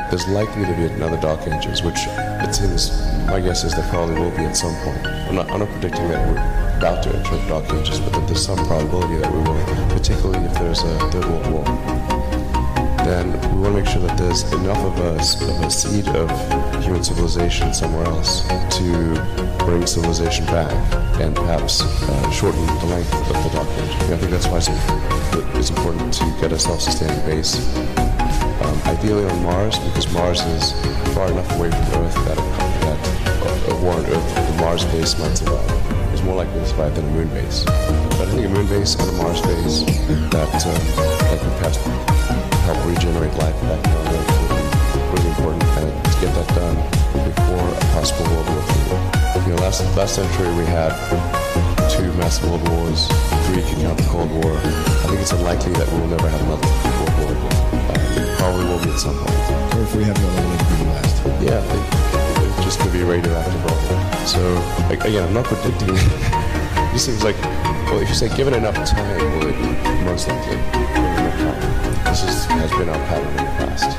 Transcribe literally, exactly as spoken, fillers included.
there's likely to be another Dark Ages, which it seems, my guess is there probably will be at some point. I'm not, I'm not predicting that we're about to enter Dark Ages, but that there's some probability that we will, particularly if there's a Third World War. Then we want to make sure that there's enough of a, of a seed of human civilization somewhere else to bring civilization back and perhaps uh, shorten the length of the Dark Age. And I think that's why it's, it's important to get a self-sustaining base. Um, ideally on Mars, because Mars is far enough away from Earth that, that a war on Earth, the Mars base might survive. It's more likely to survive than a moon base. But I think a moon base and a Mars base that, um, that could perhaps help regenerate life back on Earth would be really important, and to get that done before a possible World War three. You know, last, last century we had two massive world wars, three if you count the Cold War. I think it's unlikely that we will never have another World War again. Um, probably will be at some point. Or if we have another one, it'll be the last. Yeah, it, it just could be radioactive also. So, like, again, I'm not predicting. It seems like, well, if you say given enough time, will it be most likely? Given enough time. This is, has been our pattern in the past.